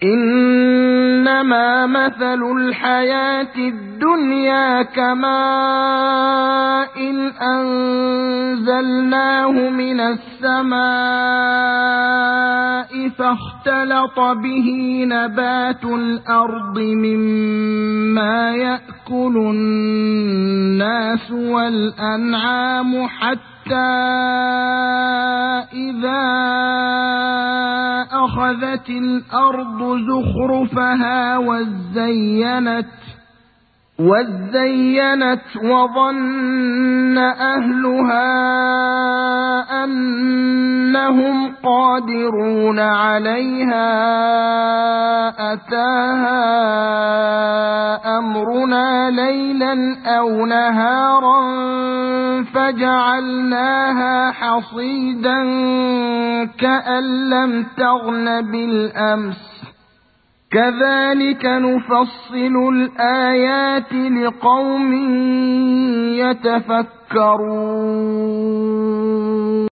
إنما مثل الحياة الدنيا كماء أنزلناه من السماء فاختلط به نبات الأرض مما يأكل الناس والأنعام حتى إذا أخذت الأرض زخرفها وزينت وظن أهلها أنهم قادرون عليها أتاها أمرنا ليلا أو نهارا فجعلناها حصيدا كأن لم تغن بالأمس كذلك نفصل الآيات لقوم يتفكرون